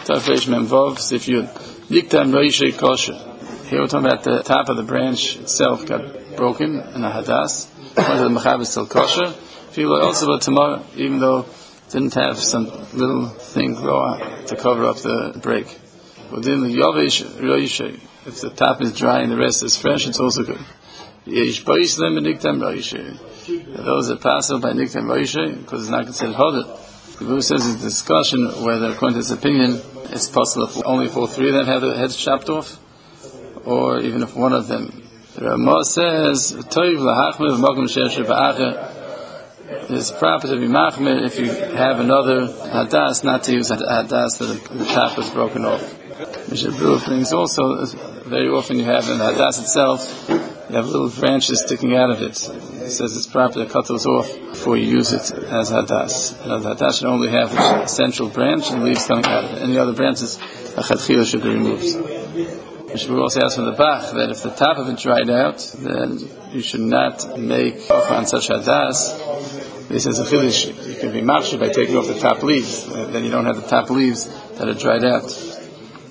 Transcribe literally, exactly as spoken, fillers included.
Tafresh Memvov Sif Yud. Niktam Roishe Kosher. Here we're talking about the top of the branch itself got broken in a hadas. One of the mechaber is still kosher. People also about tomorrow, even though it didn't have some little thing grow to cover up the break. Within the Yovish Roishe, if the top is dry and the rest is fresh, it's also good. Yesh Bois Lem Niktam Roishe. Those that pass by Niktam Roishe, because it's not considered hoded. The Guru says in the discussion whether, according to his opinion, it's possible if only if all three of them have their heads chopped off, or even if one of them. The Ramah says, Toiv lahachmir v'mokum she'esher ba'acher. It's proper to be machmir if you have another hadas, not to use a hadas that the top is broken off. Mishnah Berurah brings also, very often you have in the hadas itself, you have little branches sticking out of it. It says it's proper to cut those off before you use it as hadas. Now the hadas should only have a central branch and leaves coming out of it. Any other branches, a chadchila should be removed. We also ask from the Bach that if the top of it dried out, then you should not make on such hadas. This is a chiddush. You can be machshir by taking off the top leaves. Then you don't have the top leaves that are dried out.